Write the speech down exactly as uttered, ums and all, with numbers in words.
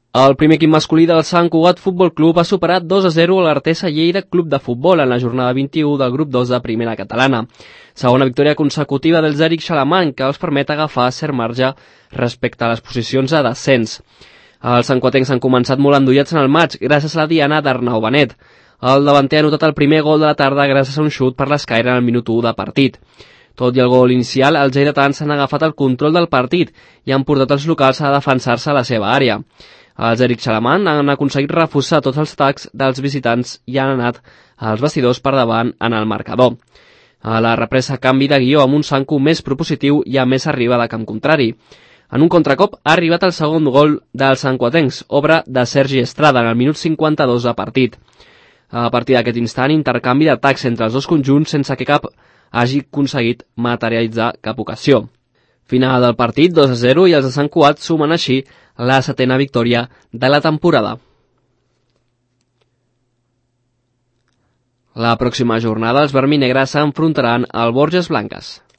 El primer equip masculí del Sant Cugat Futbol Club ha superat dos a zero a l'Artesa Lleida Club de Futbol en la jornada vint-i-u del grup dos de Primera Catalana. Segona victòria consecutiva dels Eric Xalamany, que els permet agafar cert marge respecte a les posicions de descens. Els santcuatencs han començat molt endollats en el maig gràcies a la diana d'Arnau Benet. El davanter ha anotat el primer gol de la tarda gràcies a un xut per l'escaire en el minut u de partit. Tot i el gol inicial, els lleidatans han agafat el control del partit i han portat els locals a defensar-se a la seva àrea. Els Eric Xalamany han aconseguit reforçar tots els atacs dels visitants i han anat als vestidors per davant en el marcador. A la represa canvi de guió amb un Sancu més propositiu i a més arriba de camp contrari. En un contracop ha arribat el segon gol dels santcuatencs, obra de Sergi Estrada en el minut cinquanta-dos de partit. A partir d'aquest instant, intercanvi d'atacs entre els dos conjunts sense que cap hagi aconseguit materialitzar cap ocasió. Final del partit, dos a zero, i els de Sant Cugat sumen així la setena victòria de la temporada. La pròxima jornada els verminegres s'enfrontaran al Borges Blanques.